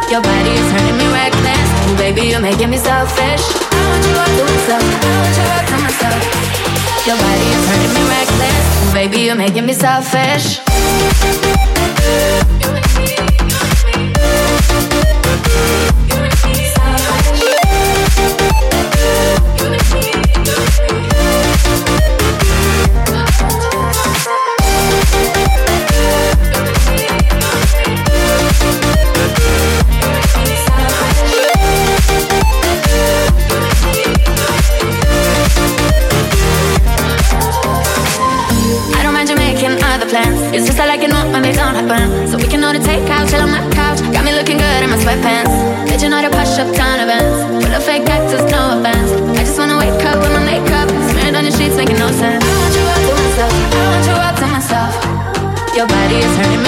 Your body is turning me reckless. Ooh, baby, you're making me selfish. I want you all to myself. I want you all to myself. Your body is turning me reckless. Ooh, baby, you're making me selfish. It's just I like it when they don't happen. So we can order takeout, chill on my couch. Got me looking good in my sweatpants. Did you know to push up town events? With a fake cactus, no offense. I just wanna wake up with my makeup smeared on your sheets, making no sense. I want you all to myself. I want you all to myself. Your body is hurting me